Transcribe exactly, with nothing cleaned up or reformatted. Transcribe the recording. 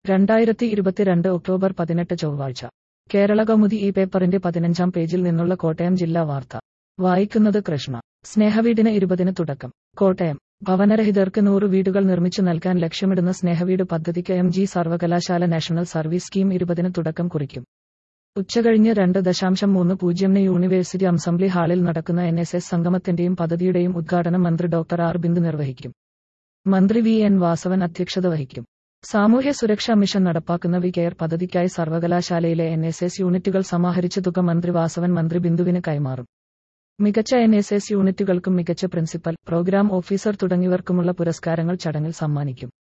രണ്ടായിരത്തി ഇരുപത്തിരണ്ട് ഒക്ടോബർ പതിനെട്ട് ചൊവ്വാഴ്ച കേരളകൗമുദി ഈ പേപ്പറിന്റെ പതിനഞ്ചാം പേജിൽ നിന്നുള്ള കോട്ടയം ജില്ലാ വാർത്ത വായിക്കുന്നത് കൃഷ്ണ. സ്നേഹവീടിന് ഇരുപതിന് തുടക്കം. കോട്ടയം. ഭവനരഹിതർക്ക് നൂറ് വീടുകൾ നിർമ്മിച്ചു നൽകാൻ ലക്ഷ്യമിടുന്ന സ്നേഹവീട് പദ്ധതിക്ക് എം ജി സർവകലാശാല നാഷണൽ സർവീസ് സ്കീം ഇരുപതിന് തുടക്കം കുറിക്കും. ഉച്ചകഴിഞ്ഞ് രണ്ട് ദശാംശം മൂന്ന് പൂജ്യമിന് യൂണിവേഴ്സിറ്റി അസംബ്ലി ഹാളിൽ നടക്കുന്ന എൻ എസ് എസ് സംഗമത്തിന്റെയും പദ്ധതിയുടെയും ഉദ്ഘാടനം മന്ത്രി ഡോക്ടർ ആർ ബിന്ദു നിർവഹിക്കും. മന്ത്രി വി എൻ വാസവൻ അധ്യക്ഷത വഹിക്കും. സാമൂഹ്യ സുരക്ഷാ മിഷൻ നടപ്പാക്കുന്ന വി കെയർ പദ്ധതിക്കായി സർവകലാശാലയിലെ എൻ എസ് എസ് യൂണിറ്റുകൾ സമാഹരിച്ച തുക മന്ത്രി വാസവൻ മന്ത്രി ബിന്ദുവിന് കൈമാറും. മികച്ച എൻ എസ് എസ് യൂണിറ്റുകൾക്കും മികച്ച പ്രിൻസിപ്പൽ, പ്രോഗ്രാം ഓഫീസർ തുടങ്ങിയവർക്കുമുള്ള പുരസ്കാരങ്ങൾ ചടങ്ങിൽ സമ്മാനിക്കും.